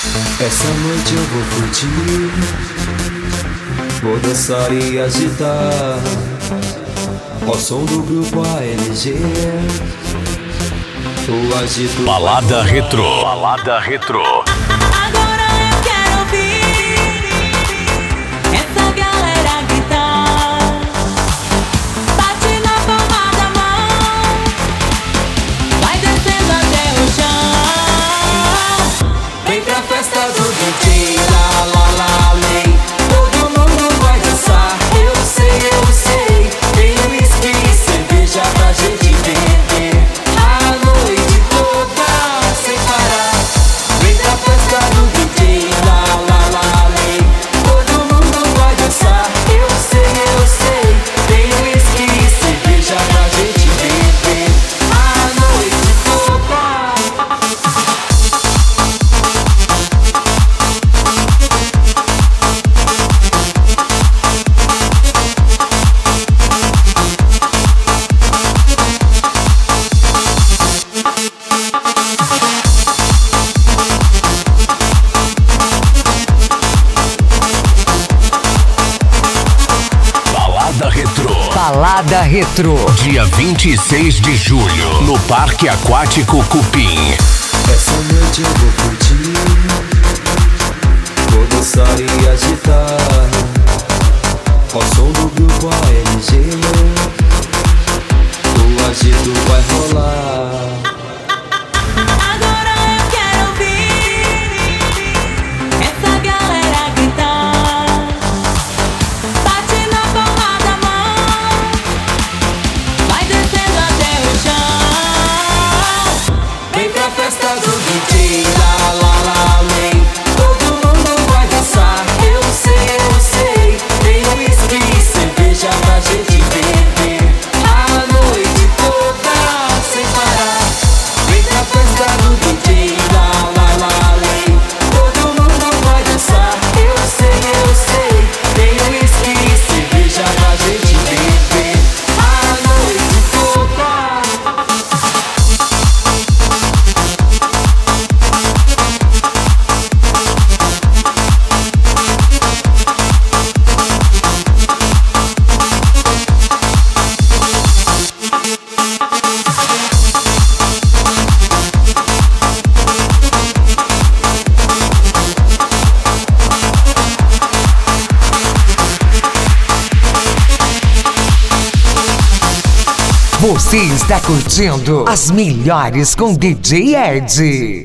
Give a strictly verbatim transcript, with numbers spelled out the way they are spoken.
Essa noite eu vou curtir, vou dançar e agitar ao som do grupo A L G. O agito Balada Retrô. Balada Retrô. Agora eu quero ouvir essa galera gritar. Bate na palma da mão, vai descendo até o chão. Vem pra festa do D J, lá, lá, lá, lei. Todo mundo vai dançar, eu sei, eu sei. Tem whisky e cerveja pra gente beber a noite toda sem parar. Vem pra festa do D J, lá, lá, lá, lei. Todo mundo vai dançar, eu sei, eu sei. Tem whisky e cerveja pra gente beber a noite toda. Balada Retrô. Dia vinte e seis de julho, no Parque Aquático Cupim. Essa noite eu vou curtir, vou dançar e agitar ao som do grupo A L G. O agito vai rolar. Agora eu quero ouvir essa galera gritar. Bate na palma da mão, vai descendo até o chão. Vem pra festa do D J, lá, lá, lá, lei. Todo mundo vai dançar, eu sei, eu sei. Tem whisky e cerveja pra gente beber a noite toda sem parar. Vem pra festa do D J, lá, lá, lá, lei. Todo mundo vai dançar, eu sei, eu sei. Tem whisky e cerveja pra gente beber a noite toda. Você está curtindo as melhores com D J Ed.